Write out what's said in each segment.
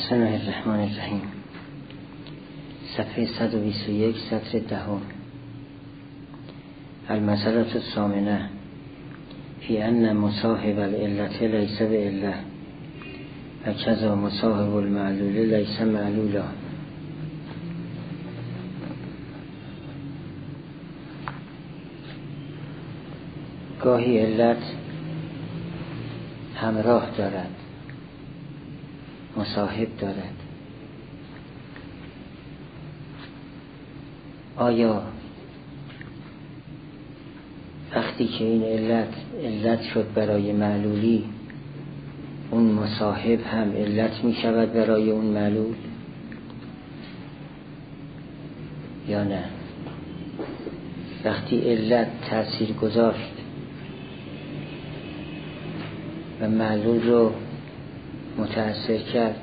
بسم الله الرحمن الرحیم. صفحه 121 سطر 10. المسألة الثامنة فی ان مصاحب العلة لیس بعلة و کذا مصاحب المعلول لیس معلولا. گاهی علت همراه دارد، مصاحب دارد. آیا وقتی که این علت شد برای معلولی، اون مصاحب هم علت می شود برای اون معلول یا نه؟ وقتی علت تأثیر گذاشت و معلول رو متأثر کرد،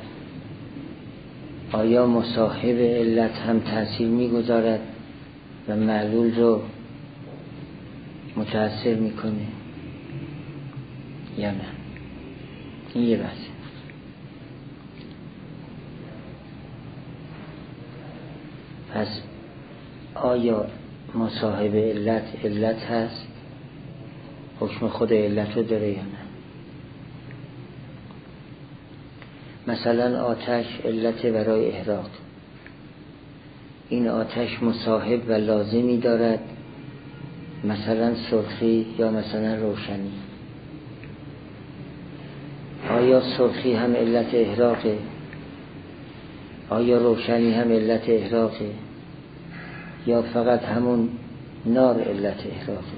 آیا مصاحب علت هم تأثیر می‌گذارد و معلول رو متأثر میکنه یا نه؟ این یه بحثه. پس آیا مصاحب علت هست، حکم خود علت رو داره یا نه؟ مثلا آتش علت برای احراق، این آتش مصاحب و لازمی دارد، مثلا سرخی یا مثلا روشنی. آیا سرخی هم علت احراقه؟ آیا روشنی هم علت احراقه؟ یا فقط همون نار علت احراقه؟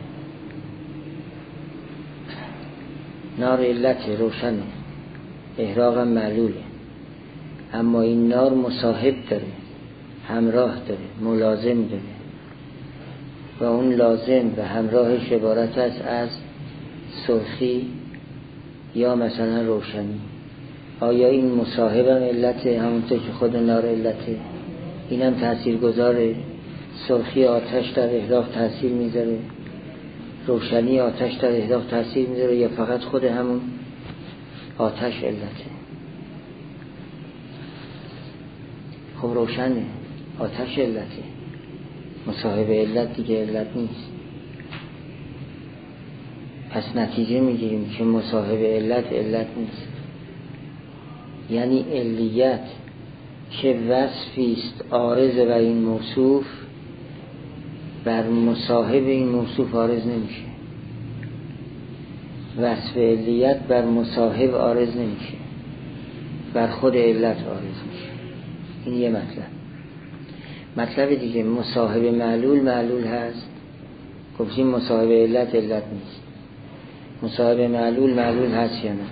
نار علت روشنه، احراق هم معلوله، اما این نار مصاحب داره، همراه داره، ملازم داره و اون لازم و همراهش عبارت است از سرخی یا مثلا روشنی. آیا این مصاحب هم علته، همونطور که خود نار علته؟ این هم تأثیر گذاره. سرخی آتش در احراق تأثیر میذاره، روشنی آتش در احراق تأثیر میذاره، یا فقط خود همون آتش علته؟ خب روشنه، آتش علته، مصاحب علت دیگه علت نیست. پس نتیجه میگیریم که مصاحب علت نیست. یعنی علیت که وصفی است عارض بر این موصوف، بر مصاحب این موصوف عارض نمیشه. وصف علیت بر مصاحب عارض نمیشه، بر خود علت عارض میشه. این یه مطلب دیگه. مصاحب معلول هست، گفتیم مصاحب علت نیست. مصاحب معلول هست یا نه؟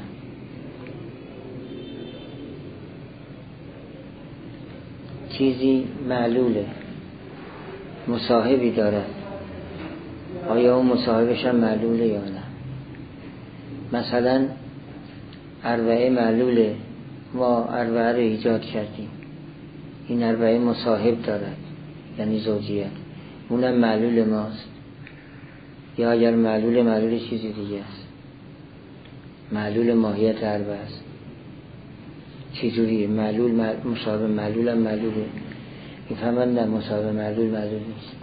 چیزی معلوله، مصاحبی داره، آیا اون مصاحبش هم معلوله یا نه؟ مثلا اربعه معلوله، ما اربعه رو ایجاد کردیم، این اربعه مصاحب دارد، یعنی زوجیت، اونم معلول ماست. یا اگر معلول چیزی دیگه است، معلول ماهیت اربعه است. چجوریه؟ معلول مصاحب معلول هم معلوله. میفهمن نه، مصاحب معلول نیست.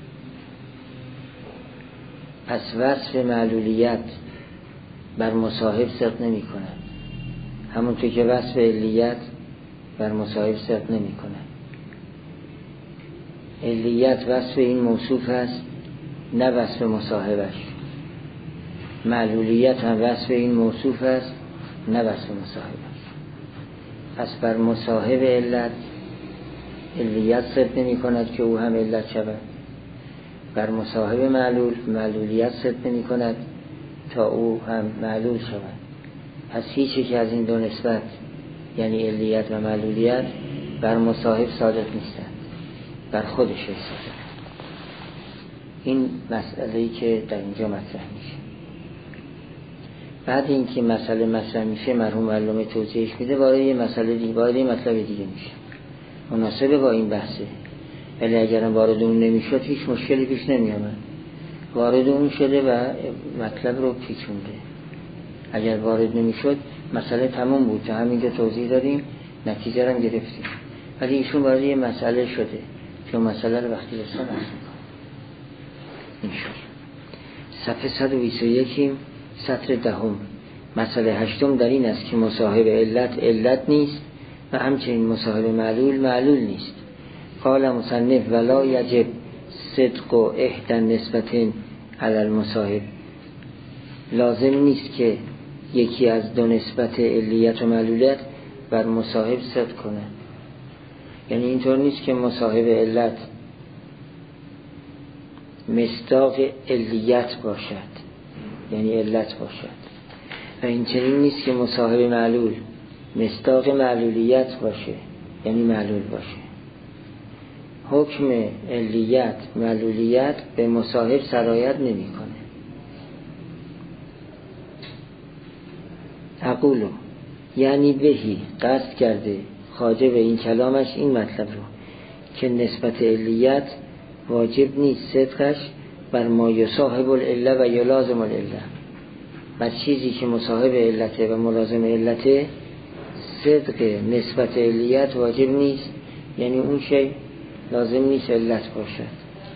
پس وصف معلولیت بر مصاحب صدق نمی کند، همونطور که وصف علیت بر مصاحب صدق نمی کند. علیت وصف این موصوف است، نه وصف مصاحبش. معلولیت هم وصف این موصوف است، نه وصف مصاحبش. پس بر مصاحب علیت صدق نمی کند که او هم علت شود، بر مصاحب معلولیت صدق نمی کند تا او هم معلول شود. پس هیچ یک از این دو نسبت، یعنی علیت و معلولیت، بر مصاحب صادق نیستند، بر خودش صادق. این مسئله‌ای که در اینجا مطرح میشه. بعد اینکه مسئله مطرح میشه، مرحوم علامه توضیحش میده، وارد یه مسئله دیگه، وارد یه مطلب دیگه میشه، مناسبه با این بحثه. ولی اگر وارد اون نمیشد هیچ مشکلی پیش نمیامد. وارد اون شده و مطلب رو پیچونده. اگر وارد نمیشد مسئله تمام بود. تا همینجا توضیح دادیم نتیجه رو گرفتیم. ولی ایشون وارد یه مسئله شده که مسئله رو وقتی رسان هست این شد. صفحه 121 سطر 10. مسئله 8 در این است که مصاحب علت نیست و همچنین مصاحب معلول نیست. قال مصنف ولا یجب صدق و احدى نسبتین علی المصاحب. لازم نیست که یکی از دو نسبت علیت و معلولیت بر مصاحب صدق کنه. یعنی اینطور نیست که مصاحب علت مصداق علیت باشد یعنی علت باشد، و این چنین نیست که مصاحب معلول مصداق معلولیت باشه یعنی معلول باشه. حکم علیت معلولیت به مصاحب سرایت نمی کنه. اقولو یعنی بهی قصد کرده خواجه به این کلامش این مطلب رو که نسبت علیت واجب نیست صدقش بر ما یصاحب العله و یلازم العله، بر چیزی که مصاحب علته و ملازم علته صدق نسبت علیت واجب نیست، یعنی اون شی لازم نیست علت باشد.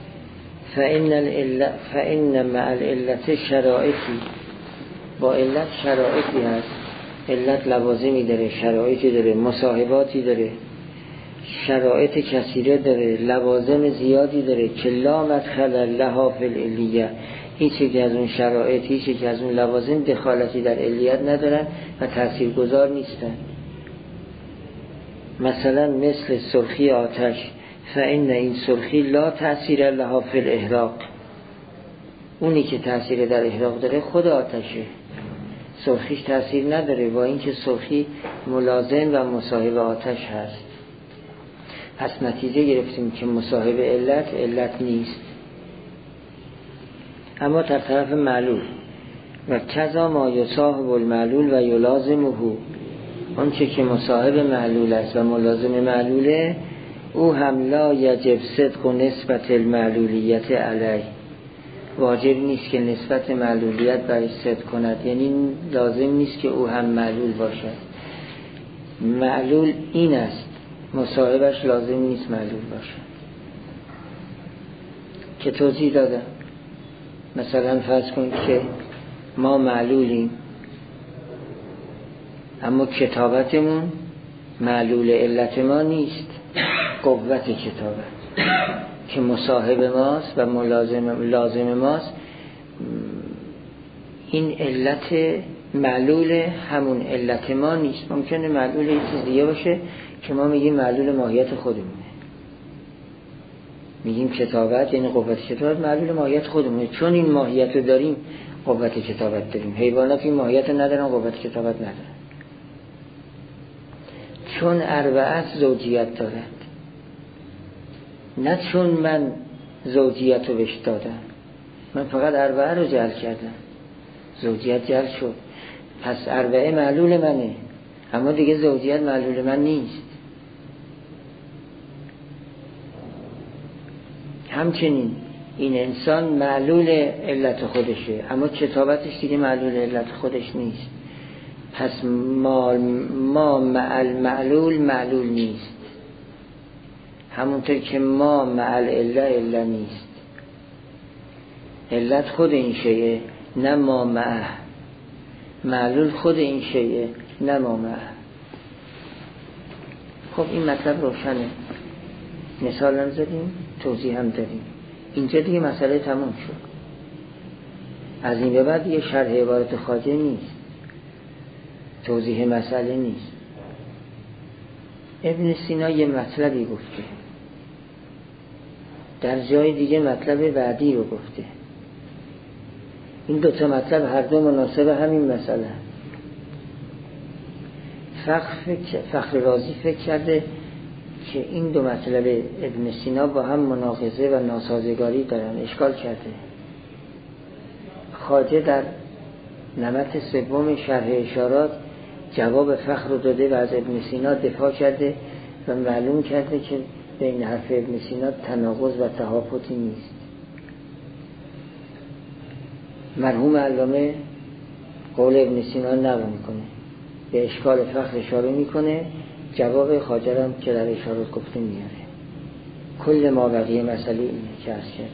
فإن مع العلت شرائطی، با علت شرائطی هست. علت لوازمی داره، شرایطی داره، مصاحباتی داره، شرایط کثیره داره، لوازم زیادی داره که لا مدخل لها فی العلیه. هیچ یک از اون شرایط، هیچ یک از اون لوازم دخالتی در علیت ندارن و تاثیرگذار نیستن. مثلا مثل سرخی آتش، فإن این سرخی لا تأثیر لها فی الاحراق. اونی که تأثیر در احراق داره خود آتشه، سرخیش تأثیر نداره، با اینکه سرخی ملازم و مصاحب آتش هست. پس نتیجه گرفتیم که مصاحب علت نیست. اما در طرف معلول و کذا ما یصاحب المعلول و یلازمه، آنچه که مصاحب معلول است و ملازم معلوله، او هم لا یجب صدق و نسبت المعلولیت علیه. واجب نیست که نسبت معلولیت برای صدق کند، یعنی لازم نیست که او هم معلول باشد. معلول این است، مصاحبش لازم نیست معلول باشد که توضیح دادم. مثلا فرض کنید که ما معلولیم اما کتابتمون معلول علت ما نیست، قوت کتابت که مصاحب ماست و لازم ماست. این علت معلول همون علت ما نیست. ممکنه معلول یه چیز دیگه باشه که ما میگیم معلول ماهیت خودمونه. میگیم کتابت یعنی قوت کتابت معلول ماهیت خودمونه، چون این ماهیت رو داریم قوت کتابت داریم. حیوانات این ماهیت رو ندارن، قوت کتابت ندارن. چون اربعه زوجیت دارد، نه چون من زوجیت رو بهش دادم، من فقط اربعه رو جعل کردم، زوجیت جعل شد. پس اربعه معلول منه اما دیگه زوجیت معلول من نیست. همچنین این انسان معلول علت خودشه اما کتابتش دیگه معلول علت خودش نیست. پس ما معلول معلول نیست، همونطور که ما معل علت نیست. علت خود این شیء نه ما معه، معلول خود این شیء نه ما معه. خب این مطلب روشنه، مثال هم زدیم، توضیح هم دادیم. اینجا دیگه مسئله تموم شد. از این به بعد یه شرح عبارت خواجه نیست، توضیح مسئله نیست. ابن سینا یه مطلبی گفته، در جای دیگه مطلب بعدی رو گفته. این دوتا مطلب هر دو مناسب همین مسئله. فخر رازی فکر کرده که این دو مطلب ابن سینا با هم مناقضه و ناسازگاری دارن، اشکال کرده. خواجه در نمط سوم شرح اشارات جواب فخر رو داده و از ابن سینا دفاع کرده و معلوم کرده که بین حرف ابن سینا تناقض و تهافتی نیست. مرحوم علامه قول ابن سینا نقل میکنه، به اشکال فخر اشاره میکنه جواب خواجه که در اشارات گفته میاره. کل ما بقیه مسئله اینه که از کرد.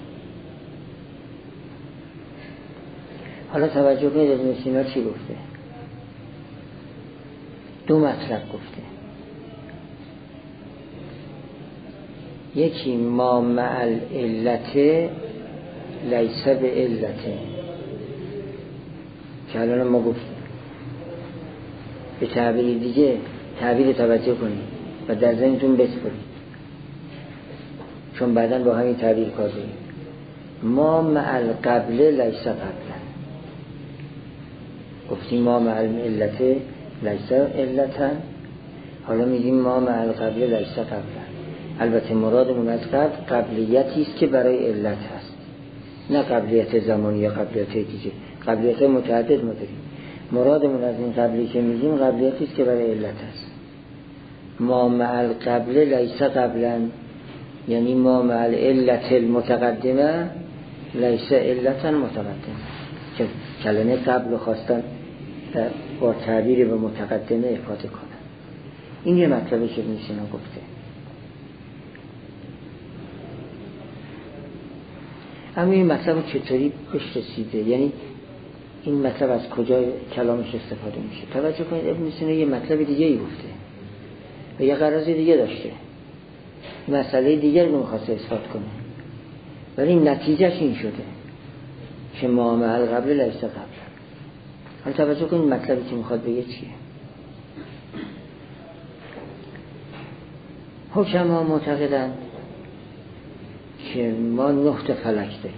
حالا توجه کنید ابن سینا چی گفته. دو مطلب گفته. یکی ما مع العلت لیس به علت، که الان ما گفتیم. به تعبیر دیگه تعبیر توجه کنید و در ذهنتون بسپرید، چون بعداً با همین تعبیر کار داریم. ما مع القبل لیس قبلا، گفتیم ما مع العلت لیس علتا، حالا میگیم ما مع القبل لیس قبلا. البته مرادمون از قبل قبلیتی است که برای علت هست، نه قبلیت زمانی یا قبلیت دیگه. قبلیت متعدد ما داریم. مرادمون از این قبلی که میگیم قبلیتی است که برای علت هست. ما مع القبل لیس قبلا یعنی ما مع العلت المتقدمه لیس علتا متقدمه، که کلمه قبل خواستن با تعبیر به متقدمه افاده کنن. این یه مطلبی که ابن سینا گفته. اما این مطلب چطوری بهش رسیده، یعنی این مطلب از کجا کلامش استفاده میشه؟ توجه کنید ابن سینا یه مطلب دیگه ای گفته و یه غرض دیگه داشته، مسئله دیگر رو میخواسته اثبات کنه، ولی نتیجهش این شده که ما مع القبل لیس قبلا. حالا توجه کنید مطلبی که میخواد بگه چیه. حکما معتقدن که ما 9 تا فلک داریم.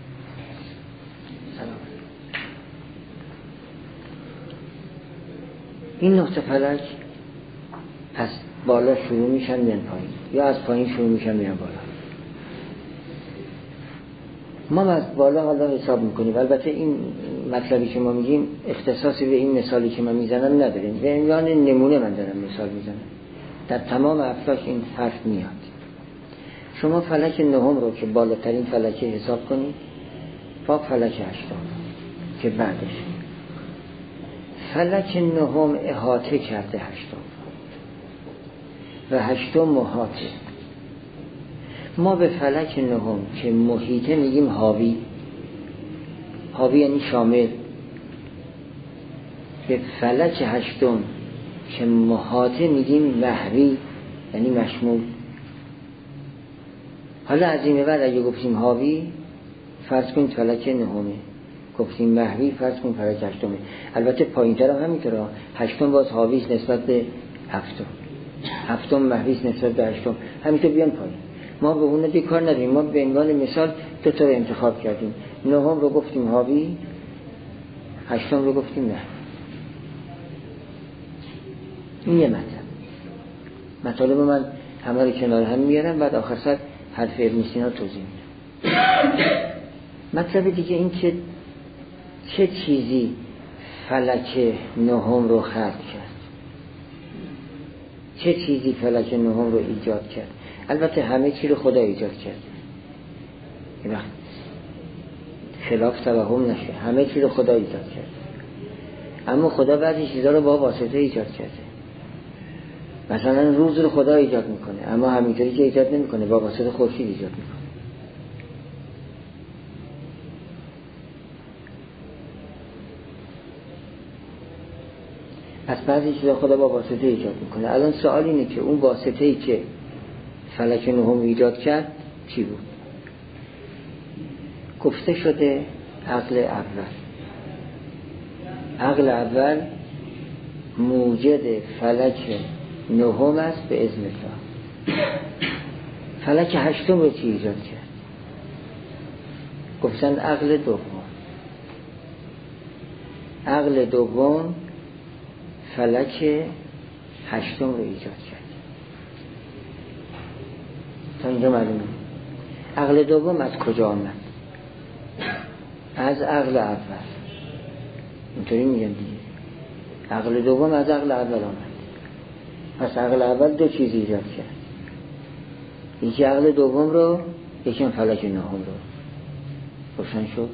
این 9 تا فلک از بالا شروع میشن میان پایین، یا از پایین شروع میشن میان بالا. ما از بالا حالا حساب میکنیم. البته این مطلبی که ما میگیم اختصاصی به این مثالی که من میزنم نداریم، به عنوان نمونه من دارم مثال میزنم. در تمام افلاک این حرف میاد. شما فلک 9 رو که بالاترین فلک حساب کنید با فلک 8 که بعدش فلک 9 احاطه کرده 8 و 8 محاطه. ما به فلک 9 که محیطه میگیم حاوی. حاوی یعنی شامل. به فلک 8 که محاطه میگیم محوی یعنی مشمول. حالا از این به بعد اگه گفتیم حاوی فرض کنید فلک 9، گفتیم محوی فرض کنید فلک 8. البته پایین تر هم همینطوره. 8 باز حاوی است نسبت به 7 محوی است نسبت به 8. همینطور بیان پایین. ما به اون دیگه کار نداریم. ما به عنوان مثال 2 تا رو انتخاب کردیم. 9 رو گفتیم حاوی، 8 رو گفتیم محوی. این یه مطلب من همه رو کنار هم میارم، بعد آخر سر حرف ابن سینا توضیح میدم. مطلب دیگه این که چه چیزی فلک 9 رو خلق کرد، چه چیزی فلک 9 رو ایجاد کرد. البته همه چی رو خدا ایجاد کرد، این وقت خلاف توهم نشه، همه چی رو خدا ایجاد کرد، اما خدا بعضی چیزا رو با واسطه ایجاد کرده. مثلا روز رو خدا ایجاد میکنه، اما همینطوری که ایجاد نمیکنه، با واسطه خورشید ایجاد میکنه. پس بعضی چیزا خدا با واسطه ایجاد میکنه. الان سوال اینه که اون واسطه‌ای که فلک 9 ایجاد کرد چی بود؟ گفته شده عقل اول. عقل اول موجد فلک 9 است به اذن الله. فلک 8 رو چی ایجاد کرد؟ گفتن عقل دوم. عقل دوم فلک 8 رو ایجاد کرد. تا اینجا معلومه. عقل دوم از کجا آمد؟ از عقل اول. اینطوری میگن دیگه. عقل دوم از عقل اول آمد. پس عقل اول 2 چیز ایجاد کرد. یکی عقل دوم رو، یکی فلک 9 رو. روشن شد؟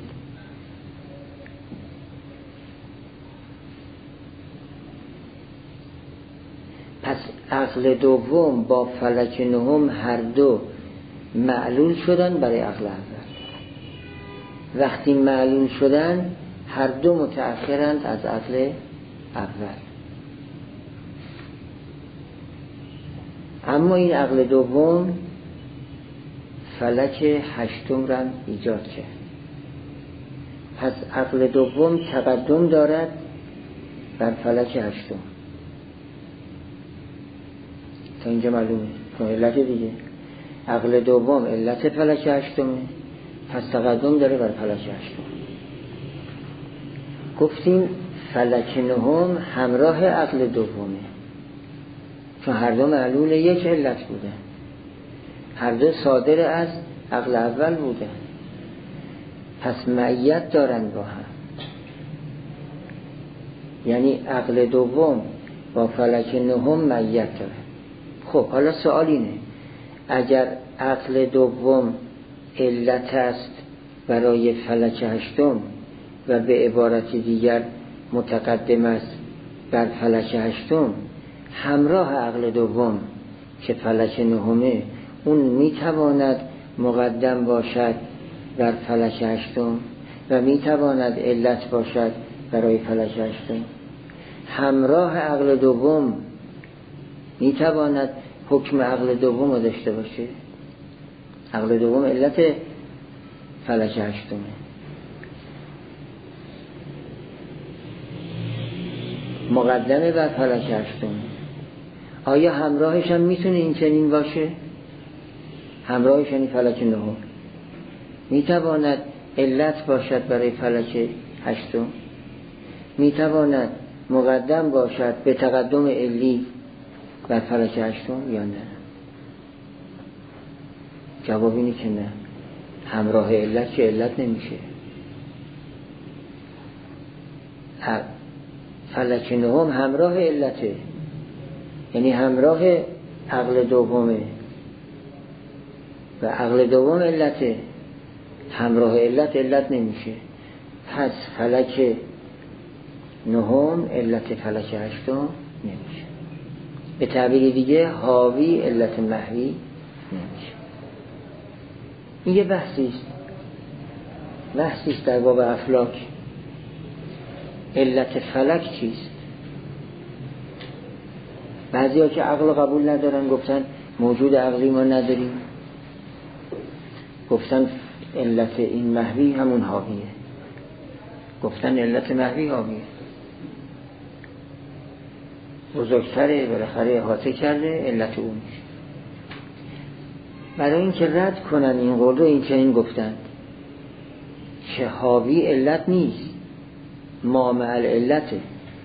پس عقل دوم با فلک نهم هر دو معلول شدن برای عقل اول. وقتی معلول شدن هر دو متأخرند از عقل اول. اما این عقل دوم فلک هشتم را ایجاد کرد. پس عقل دوم تقدم دارد بر فلک هشتم. تا اینجا معلومه چون علت دیگه. عقل دوم علت فلک هشتمه، پس تقدم داره بر فلک هشتم. گفتیم فلک نهم همراه عقل دومه، چون هر دو معلول یک علت بوده، هر دو صادر از عقل اول بوده، پس معیت دارن با هم. یعنی عقل دوم با فلک نهم معیت داره. خب حالا سوال اینه، اگر عقل دوم علت است برای فلک هشتم و به عبارت دیگر متقدم است بر فلک هشتم، همراه عقل دوم که فلک نهمه اون میتواند مقدم باشد بر فلک هشتم و میتواند علت باشد برای فلک هشتم. همراه عقل دوم میتواند حکم عقل دوم رو داشته باشه. عقل دوم علت فلک هشتمه. مقدمه بر فلک هشتم. آیا همراهش هم میتونه این چنین باشه؟ همراهش یعنی فلک نهم میتواند علت باشد برای فلک هشتم، میتواند مقدم باشد به تقدم علی بر فلک هشتم یا نه؟ جواب اینه که نه. همراه علت که علت نمیشه. فلک نهم همراه علته، یعنی همراه عقل دومه و عقل دوم علته. همراه علت نمیشه. پس فلک نهم علت فلک هشتم نمیشه. به تعبیر دیگه حاوی علت محوی نمیشه. این یه بحثیست در باب افلاک. علت فلک چیست؟ بعضی ها که عقل قبول ندارن گفتن موجود عقلی ما نداریم، گفتن علت این محوی همون حاویه، گفتن علت محوی حاویه بزرگتره، بالاخره احاطه کرده، علت اون میشه. برای این که رد کنن این قول رو این چنین گفتن که حاوی علت نیست، ما مع العلته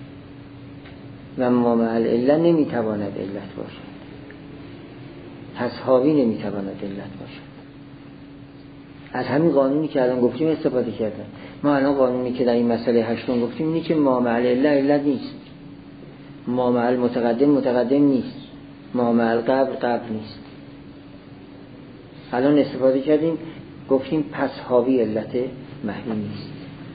و ما مع العلت نمیتواند علت باشد. پس حاوی نمیتواند علت باشد. از همین قانونی که الان گفتیم استفاده کردن. ما الان قانونی که در این مسئله هشتم گفتیم اینه که ما مع العلت علت نیست، ما مع المتقدم نیست، ما مع القبل نیست. الان استفاده کردیم گفتیم پس حاوی علت محوی نیست.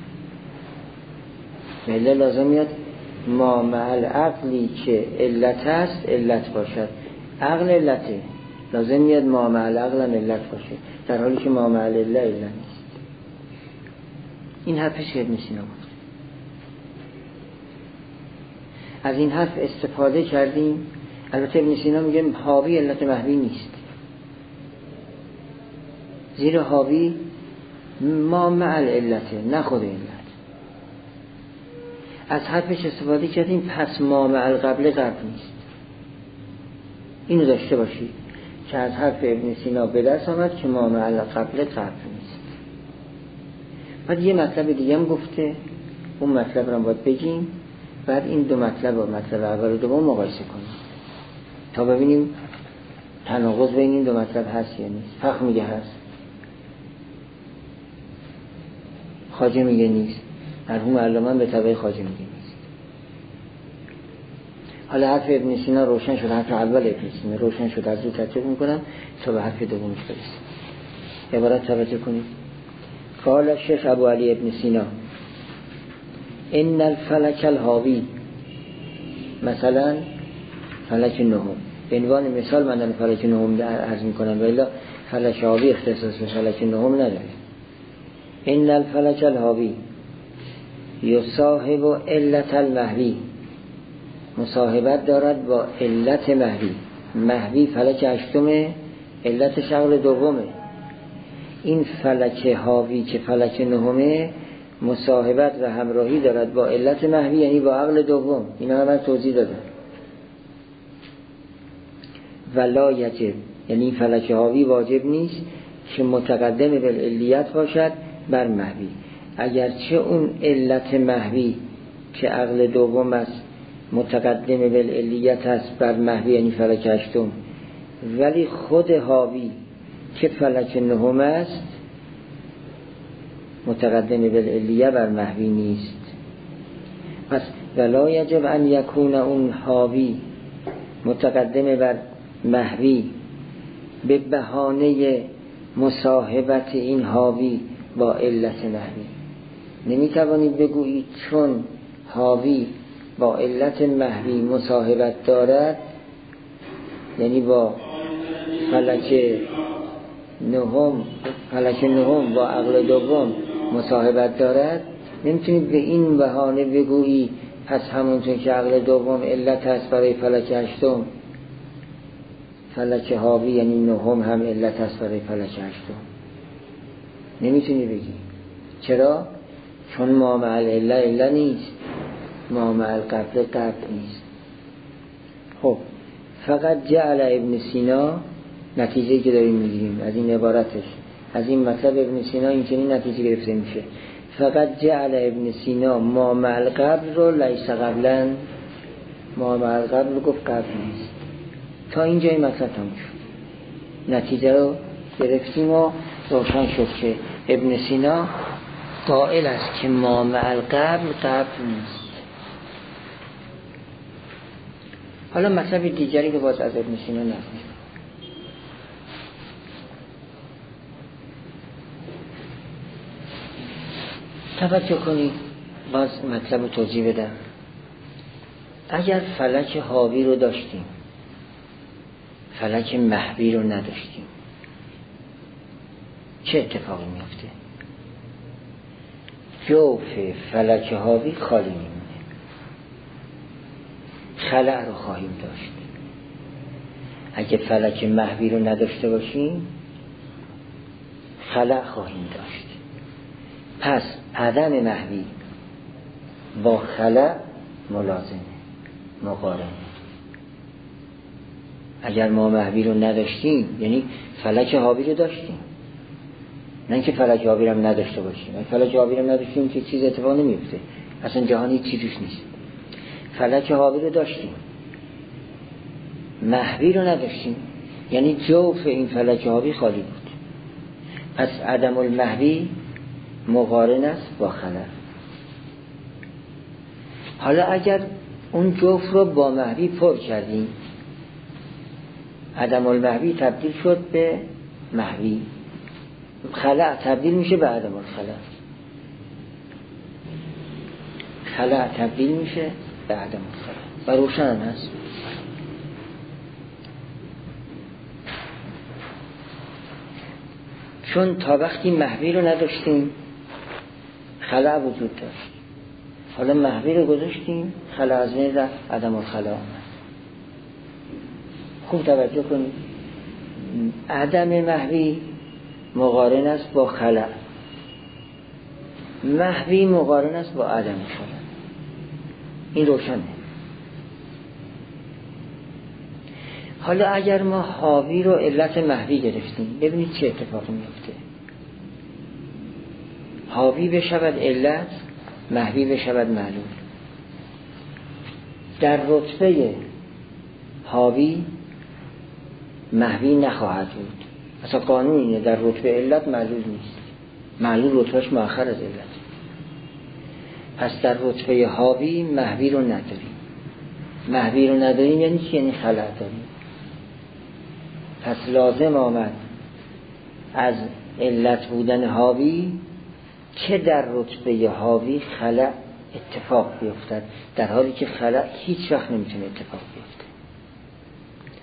مله لازم میاد ما مع العقلی که علت است علت باشد. عقل علته، لازم میاد ما مع العقل هم علت باشه، در حالی که ما مع العلت علت نیست. این حرفش ابن سینا بود. از این حرف استفاده کردیم. البته ابن سینا میگه حاوی علت محوی نیست، زیرا حاوی ما مع العلته نه خود علت. از حرفش استفاده کردیم پس ما مع القبل نیست. اینو داشته باشید که از حرف ابن سینا به دست آمد که ما مع القبل نیست. بعد یه مطلب دیگه هم گفته، اون مطلب رو باید بگیم، بعد این دو مطلب و مطلب اول و دوم مقایسه کنیم تا ببینیم تناقض بین این دو مطلب هست یا نیست. فقه میگه هست، خواجه میگه نیست، مرحوم علامه به تبع خواجه میگه نیست. حالا حرف ابن سینا روشن شد، حرف اول ابن سینا روشن شد، از رو ترتیب میکنم تا به حرف دومش برسیم. عبارت توجه کنید. قال شیخ ابو علی ابن سینا ان الفلک الحاوی، مثلا فلک نهم. به عنوان مثال من دارم فلک نهم عرض میکنم، ولی فلک حاوی اختصاص به فلک نهم نداره. ان الفلک الحاوی یصاحب علت المحوی، مصاحبت دارد با علت محوی. محوی فلک هشتمه، علت عقل دومه. این فلک حاوی که فلک نهمه مصاحبت و همراهی دارد با علت محوی، یعنی با عقل دوم. اینا هم من توضیح دادم. ولا یجب، یعنی این فلک حاوی واجب نیست که متقدم بالعلیت باشد بر محوی. اگرچه اون علت محوی که عقل دوم است متقدم بالعلیت است بر محوی، یعنی فلک هشتم، ولی خود حاوی که فلک نهم است متقدم بالعلیه بر محوی نیست. پس ولا یجب ان یکون اون حاوی متقدم بر محوی به بهانه مصاحبت این حاوی با علت محوی. نمیتوانید بگویید چون حاوی با علت محوی مصاحبت دارد، یعنی با فلک نهم با عقل دوم مصاحبت دارد، نمیتونید به این بهانه بگویی پس همونطور که عقل دوم علت هست برای فلک هشتم، فلک حاوی یعنی نهم هم علت هست برای فلک هشتم. نمیتونی بگی. چرا؟ چون ما مع العله عله نیست، ما مع القبل قبل نیست. خب فقط جعل ابن سینا، نتیجه‌ای که داریم میگیریم از این عبارتش، از این مطلب ابن سینا این چنین نتیجه گرفته میشه. فقط جعل ابن سینا ما مع القبل رو لیس قبلا، ما مع القبل رو گفت قبل نیست. تا اینجای مطلب تموم شد. نتیجه رو گرفتیم و روشن شد که ابن سینا قائل است که ما مع القبل قبل نیست. حالا مطلب دیگری که باز از ابن سینا نقل شد. توجه کنید، باز مطلب رو توضیح بدم. اگر فلک حاوی رو داشتیم، فلک محوی رو نداشتیم، چه اتفاقی میفته؟ جوف فلک حاوی خالی میمونه، خلأ رو خواهیم داشت. اگه فلک محوی رو نداشته باشیم خلأ خواهیم داشت. پس عدم محوی با خلأ ملازمه، مقارنه. اگر ما محوی رو نداشتیم یعنی فلک حاوی رو داشتیم، نه اینکه فلک حاوی رو نداشته باشیم. اگه فلک حاوی رو نداشتیم که چیز اتفاق نمیفته، اصلا جهانی چیزش نیست. فلک حاوی رو داشتیم، محوی رو نداشتیم، یعنی جوف این فلک حاوی خالی بود. پس عدم المحوی مقارن است با خلأ. حالا اگر اون جوف رو با محوی پر کردیم، عدم المحوی تبدیل شد به محوی، خلأ تبدیل میشه به عدم الخلأ، خلأ تبدیل میشه به عدم الخلأ. و روشن هست. چون تا وقتی محوی رو نداشتیم خلأ وجود داشت، حالا محوی رو گذاشتیم خلأ از بین رفت، عدم الخلأ آمد. خوب توجه کنید، عدم محوی مقارن است با خلأ، محوی مقارن است با عدم خلأ. این روشنه. حالا اگر ما حاوی رو علت محوی گرفتیم، ببینید چه اتفاقی میفته. حاوی بشود علت، محوی بشود معلول. در رتبه حاوی محوی نخواهد بود. اصلا قانون اینه، در رتبه علت معلول نیست. معلول رتبهش مؤخر از علت. پس در رتبه حاوی محوی رو نداریم. محوی رو نداریم یعنی چی؟ یعنی خلأ داریم. پس لازم آمد از علت بودن حاوی که در رتبه حاوی خلأ اتفاق بیفتد، در حالی که خلأ هیچ وقت نمیتونه اتفاق بیفته.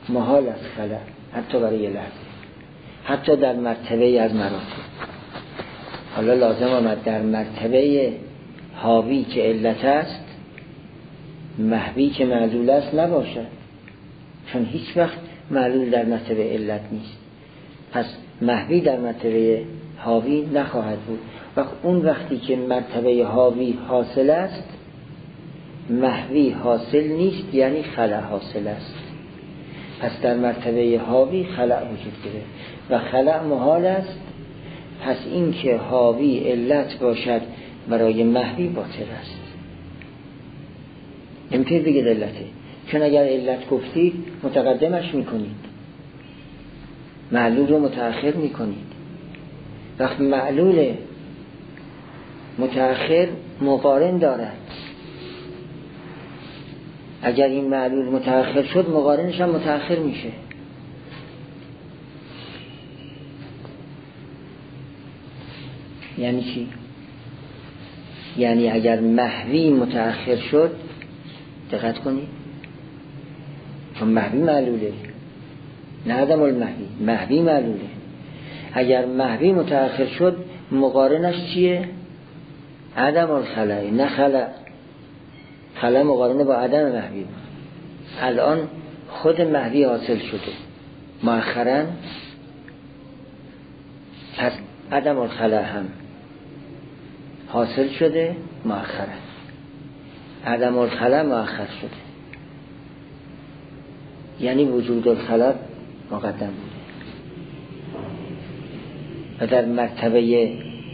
محال است خلأ، حتی برای یه لحظه، حتی در مرتبه از مراتب. حالا لازم آمد در مرتبه حاوی که علت است محوی که معلول است نباشد، چون هیچ وقت معلول در مرتبه علت نیست. پس محوی در مرتبه حاوی نخواهد بود. و اون وقتی که مرتبه حاوی حاصل است محوی حاصل نیست، یعنی خلأ حاصل است. پس در مرتبه حاوی خلأ وجود داره و خلأ محال است. پس این که حاوی علت باشد برای محوی باطل است. نمیتونید بگید علته، چون اگر علت گفتید متقدمش میکنید، معلول رو متأخر میکنید. وقت معلول متأخر مقارن دارد، اگر این معلول متأخر شد مقارنش هم متأخر میشه. یعنی چی؟ یعنی اگر محوی متأخر شد، دقت کنید، چون محوی معلوله، نه عدم المحوی، محوی معلوله. اگر محوی متأخر شد مقارنش چیه؟ عدم الخلأ، نه خلأ. خلأ مقارنه با عدم محوی. الان خود محوی حاصل شده مؤخراً، پس عدم الخلأ هم حاصل شده مؤخراً. عدم الخلأ مؤخر شده، یعنی وجود الخلأ مقدم بوده و در مرتبه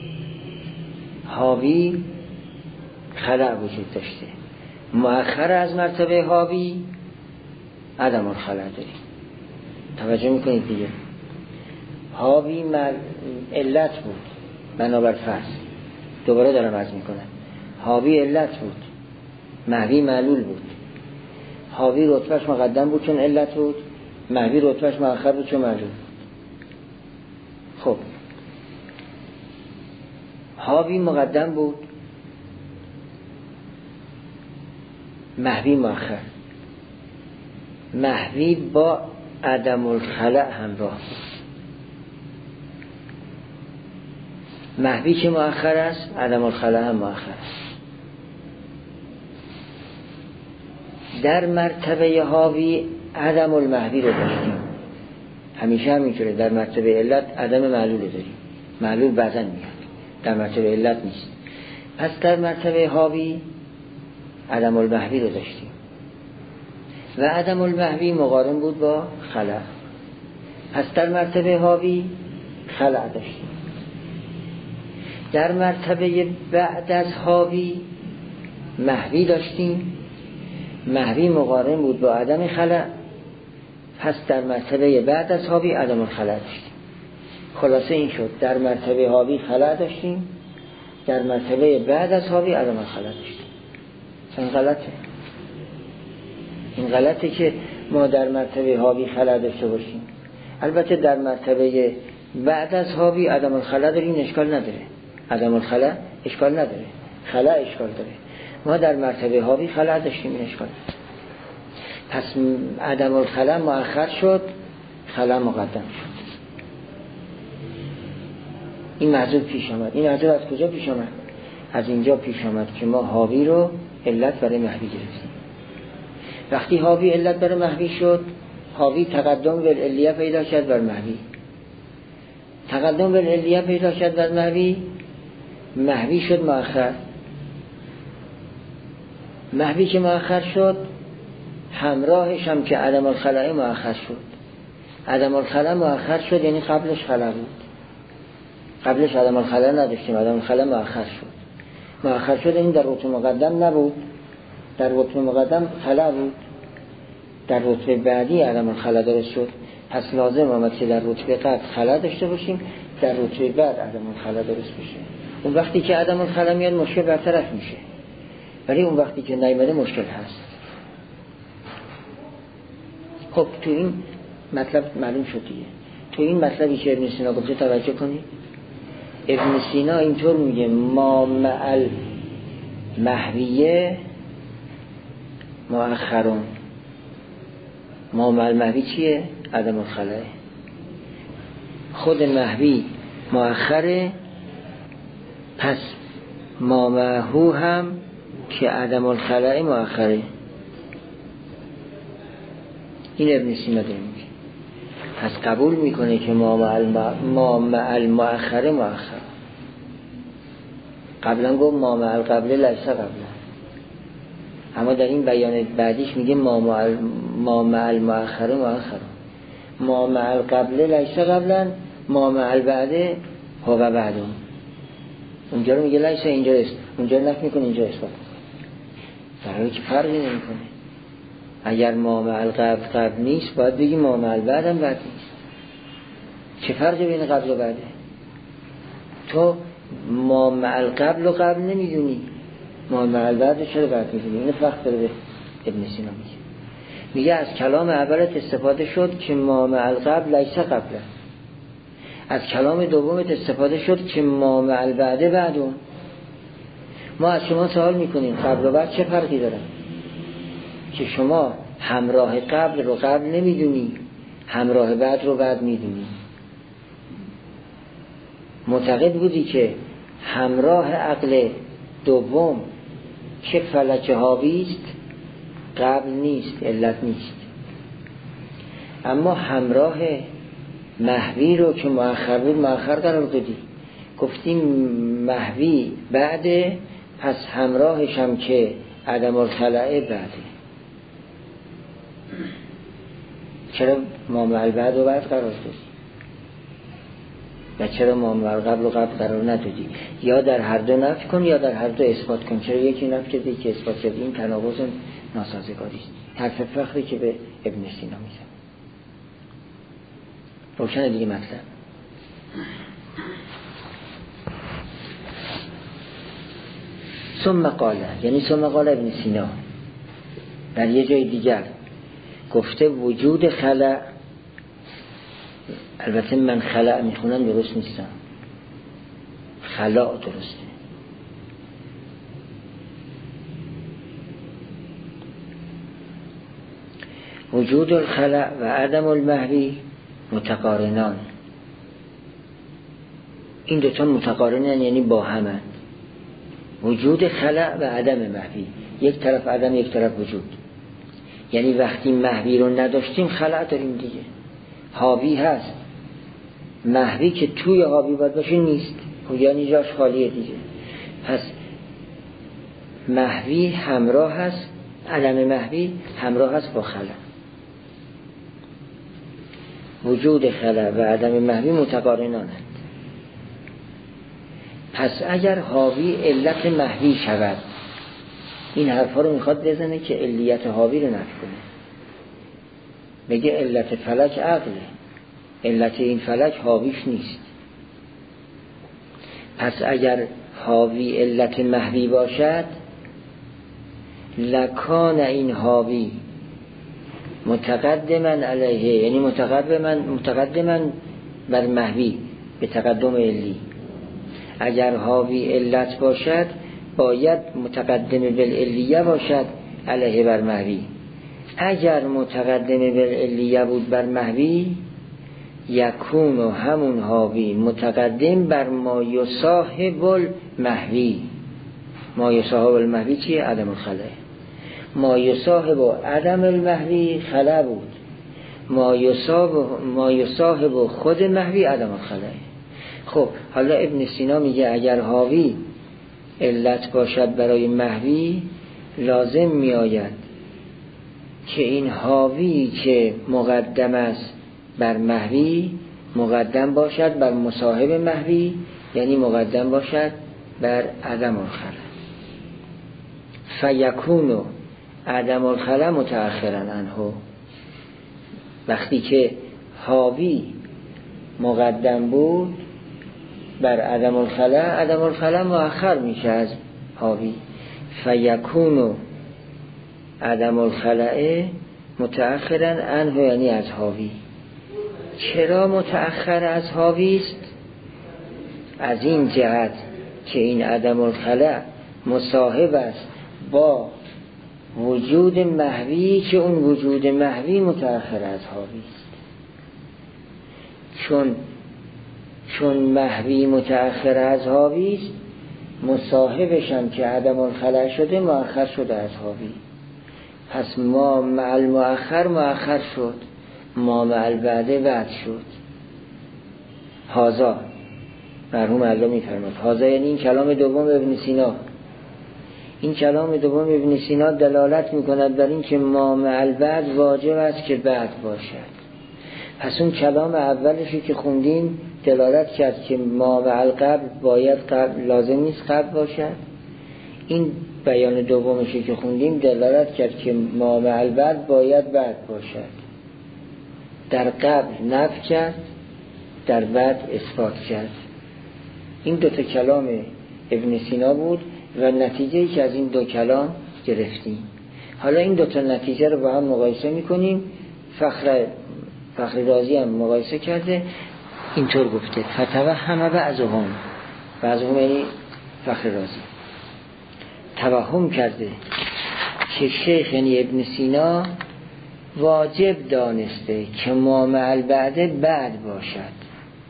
حاوی خلأ وجود داشته. مؤخر از مرتبه حاوی عدم الخلأ داریم. توجه میکنید دیگه، حاوی علت بود بنابر فرض، دوباره دارم عرض میکنم، حاوی علت بود، محوی معلول بود. حاوی رتبهش مقدم بود چون علت بود، محوی رتبهش مؤخر بود چون معلول بود. خب حاوی مقدم بود، محوی مؤخر. محوی با عدم الخلأ همراه بود. محوی که مؤخر است عدم الخلأ هم مؤخر است. در مرتبه حاوی عدم المحوی رو داشتیم، همیشه همینطوره. در مرتبه علت عدم معلول داریم، معلول بعضا میاد، در مرتبه علت نیست. پس در مرتبه حاوی عدم المحوی رو داشتیم و عدم المحوی مقارن بود با خلأ. پس در مرتبه حاوی خلأ داشتیم. در مرتبه بعد از حاوی محوی داشتیم، محوی مقارن بود با عدم خلأ. پس در مرتبه بعد از حاوی عدم الخلأ داشتیم. خلاصه این شد، در مرتبه حاوی خلأ داشتیم، در مرتبه بعد از حاوی عدم الخلأ داشتیم. این غلطه. این غلطه که ما در مرتبه حاوی خلأ داشته باشیم. البته در مرتبه بعد از حاوی عدم الخلأ داریم، اشکال نداره. عدم الخلأ اشکال نداره، خلأ اشکال داره. ما در مرتبه حاوی خلأ داشتیم، این اشکال داره. پس عدم الخلأ مؤخر شد، خلأ مقدم شد. این محذوب پیش آمد. این محذوب از کجا پیش آمد؟ از اینجا پیش آمد که ما حاوی رو علت برای محوی گرفتیم. وقتی حاوی علت برای محوی شد، حاوی تقدم بالعلیه پیدا کرد بر محوی. تقدم بالعلیه پیدا کرد بر محوی، محوی شد مؤخر. محوی که مؤخر شد، همراهش هم که عدم الخلأ مؤخر شد. عدم الخلأ مؤخر شد یعنی قبلش خلأ بود. قبلش عدم الخلأ نداشتیم، عدم الخلأ مؤخر شد. مؤخر شد این در رتبه مقدم نبود، در رتبه مقدم خلأ بود، در رتبه بعدی عدم الخلأ درست شد. پس لازم آمد که در رتبه قبل خلأ داشته باشیم، در رتبه بعد عدم الخلأ درست بشه. اون وقتی که عدم الخلأ میاد مشکل برطرف میشه، ولی اون وقتی که نیامده مشکل هست. خب تو این مطلب معلوم شد دیگه. تو این مطلبی که ابن سینا گفته توجه کنید. ابن سینا اینطور میگه ما مع المحویه مؤخرون، ما مع المحوی چیه؟ عدم الخلأ. خود محوی مؤخره، پس ما معهو هم که عدم الخلأ مؤخره. این ابن سینا داره میگه. پس قبول میکنه که ما مع المؤخره مؤخر. قبلا گفت ما مع القبل لیس قبلا، اما در این بیان بعدیش میگه ما مع المؤخره مؤخر. ما مع القبل لیس قبلا، ما مع البعد هو بعد. اونجا رو میگه لیس، اینجا است، اونجا نفی میکنه، اینجا اثبات میکنه. در حالی که فرقی نمیکنه. اگر ما مع القبل قبل نیست باید بگی ما مع البعد هم بعد نیست. چه فرقی بین قبل و بعده؟ تو ما مع القبل و قبل نمیدونی، ما مع البعد چرا بعد میدونی؟ این فرق داره. به ابن سینا میگه از کلام اولت استفاده شد که ما مع القبل لیس قبلا، از کلام دومت استفاده شد که ما مع البعد بعدون. ما از شما سوال میکنیم قبل و بعد چه فرقی داره؟ که شما همراه قبل رو قبل نمیدونی، همراه بعد رو بعد میدونی. معتقد بودی که همراه عقل دوم که فلک حاویست قبل نیست، علت نیست. اما همراه محوی رو که مؤخر بود مؤخر قرار دادی، گفتیم محوی بعده، پس همراهش هم که عدم الخلأ بعده. چرا ما مع البعد و بعد قرار دادی و چرا ما مع القبل و قبل قرار ندادی؟ یا در هر دو نفی کن یا در هر دو اثبات کن. چرا یکی نفی کردی یکی اثبات کردی؟ این تناقض ناسازگاری است. حرف فخری که به ابن سینا میزن. روشن دیگه مطلب. ثم قال، یعنی ثم قال ابن سینا در یه جای دیگر گفته وجود خلأ، البته من خلأ میخونم درست نیستم، خلأ درسته. وجود الخلأ و عدم المحوی متقارنان. این دوتا متقارنان یعنی با همه. وجود خلأ و عدم محوی، یک طرف عدم یک طرف وجود. یعنی وقتی محوی رو نداشتیم خلأ داریم دیگه. حاوی هست، محوی که توی حاوی باید باشه نیست، یعنی جاش خالیه دیگه. پس محوی همراه هست، عدم محوی همراه هست با خلأ. وجود خلأ و عدم محوی متقارنانند. پس اگر حاوی علت محوی شود، این حرفا رو میخواد بزنه که علیت حاوی رو نفی کنه. بگه علت فلک عقله، علت این فلک حاویش نیست. پس اگر حاوی علت محوی باشد، لکان این حاوی متقدما علیه، یعنی متقدما بر محوی به تقدم علی. اگر حاوی علت باشد باید متقدم بالعلیه باشد علیه بر محوی. اگر متقدم بالعلیه بود بر محوی، یکون و همون حاوی متقدم بر ما یصاحب المحوی. ما یصاحب المحوی چیه؟ عدم الخلأ. ما یصاحب عدم المحوی خلأ بود، ما یصاحب خود محوی عدم الخلأ. خب حالا ابن سینا میگه اگر حاوی علت باشد برای محوی، لازم میآید که این حاوی که مقدم است بر محوی مقدم باشد بر مصاحب محوی، یعنی مقدم باشد بر عدم الخلأ. فیکون عدم الخلأ متأخرا عنه. وقتی که حاوی مقدم بود بر عدم الخلأ، عدم الخلأ مؤخر میشه از حاوی. فیکون عدم الخلأ متأخرا عنه، یعنی از حاوی. چرا متأخر از حاوی است؟ از این جهت که این عدم الخلأ مصاحب است با وجود محوی که اون وجود محوی متأخر از حاوی است. چون محوی متأخر از حاوی است، مصاحبش هم که عدم الخلع شده مؤخر شده از حاوی. پس ما مع المؤخر مؤخر شد، ما مع البعد بعد شد. هازا مرحوم علامه می‌فرماد، هازا یعنی این کلام دوم ابن سینا. این کلام دوم ابن سینا دلالت می‌کند بر این که ما مع البعد واجب است که بعد باشد. پس اون کلام اولشی که خوندیم دلالت کرد که ما مع القبل باید قبل، لازم نیست قبل باشد. این بیان دومشی که خوندیم دلالت کرد که ما مع البعد باید بعد باشد. در قبل نفی کرد، در بعد اثبات کرد. این دو تا کلام ابن سینا بود و نتیجه‌ای که از این دو کلام گرفتیم. حالا این دو تا نتیجه رو با هم مقایسه می‌کنیم. فخر رازی هم مقایسه کرده، اینطور گفته فتوهم بعضهم یعنی فخر رازی توهم کرده که شیخ یعنی ابن سینا واجب دانسته که ما مع البعد بعد باشد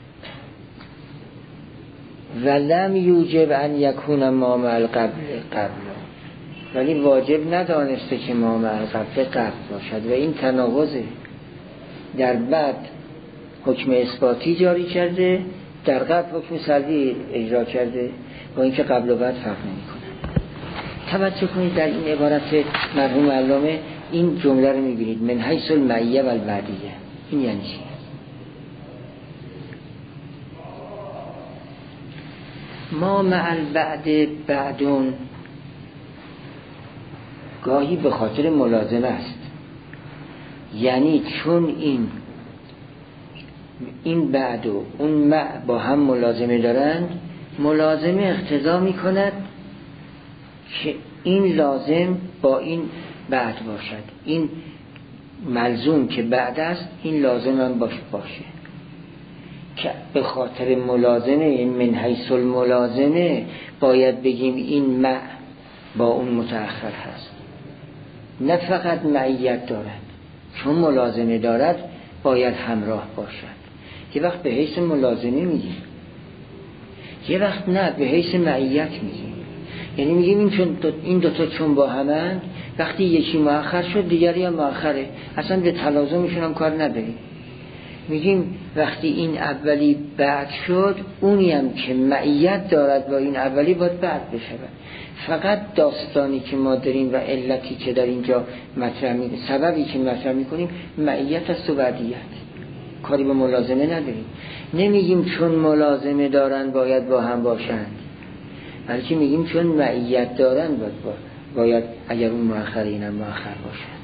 و لم یوجب ان یکون ما مع القبل قبل، ولی واجب ندانسته که ما مع القبل قبل باشد. و این تناقضه. در بعد حکم اثباتی جاری کرده، در قبل حکم سلبی اجرا کرده، با اینکه قبل و بعد فرق نمی‌کنه. توجه کنید در این عبارت مرحوم علامه این جمله رو می‌بینید من حیث المعیه و البعدیه. این یعنی چی؟ ما مع البعد بعدون گاهی به خاطر ملازمه است، یعنی چون این بعد و اون مع با هم ملازمه دارند، ملازمه اقتضا می کند که این لازم با این بعد باشد. این ملزوم که بعد است این لازم هم باشه که به خاطر ملازمه من حیث الملازمه باید بگیم این مع با اون متأخر هست. نه فقط معیت دارد، چون ملازمه دارد باید همراه باشد. یه وقت به حیث ملازمه میگیم، یه وقت نه به حیث معیت میگیم. یعنی میگیم این دوتا چون با همند، وقتی یکی مؤخر شد دیگری هم مؤخره، اصلا به تلازمشون هم کار نداریم. میگیم وقتی این اولی بعد شد، اونی هم که معیت دارد با این اولی باید بعد بشود. فقط داستانی که ما داریم و علتی که در اینجا مطرح میکنیم، سببی که مطرح میکنیم معیت است و بعدیت، کاری به ملازمه نداریم. نمیگیم چون ملازمه دارن باید با هم باشند، بلکه میگیم چون معیت دارن باید اگر اون مؤخر اینم مؤخر باشد.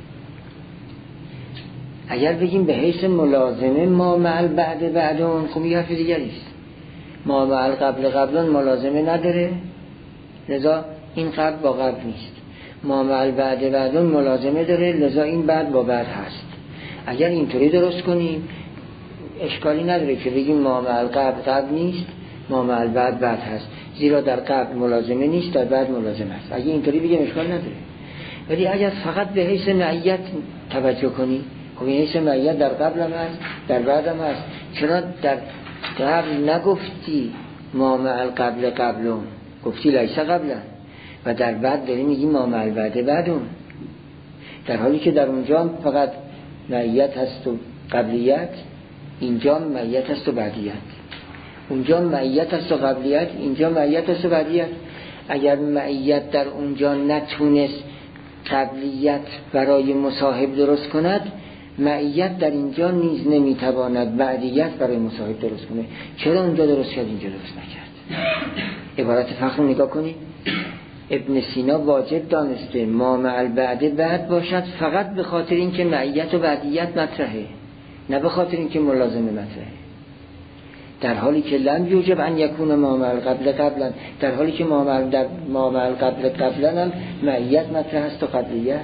اگر بگیم به حیث ملازمه ما مع البعد بعدون، خب یه حرف دیگری است. ما مع القبل قبلون ملازمه نداره، لذا این قبل با قبل نیست. ما مع البعد بعدون ملازمه داره، لذا این بعد با بعد هست. اگر اینطوری درست کنیم اشکالی نداره که بگیم ما مع القبل قبل نیست، ما مع البعد بعد هست، زیرا در قبل ملازمه نیست، در بعد ملازمه است. اگه اینطوری بگیم اشکال نداره. ولی اگر فقط به حیث معیت توجه کنی، خب این حیث معیت در قبل هم هست، در بعد هم هست. چرا در قبل نگفتی ما مع القبل قبلون، گفتی لیس قبلا، و در بعد داری میگی ما مع البعد بعدون، در حالی که در اونجا فقط معیت هست و قبلیت، اینجا معیت هست و بعدیت. اونجا معیت هست و قبلیت، اینجا معیت هست و بعدیت. اگر معیت در اونجا نتونست قبلیت برای مصاحب درست کند، معیت در اینجا نیز نمیتواند بعدیت برای مصاحب درست کنه. چرا اونجا درست کرد اینجا درست نکرد؟ عبارت فخر نگاه کنید. ابن سینا واجب دانسته ما مع البعد بعد باشد فقط به خاطر اینکه معیت و بعدیت مطرحه، نه به خاطر اینکه ملازمه مطرحه. در حالی که لم یوجب ان یکون ما مع القبل قبلا، در حالی که ما مع القبل قبلا هم معیت مطرح است و قبلیت.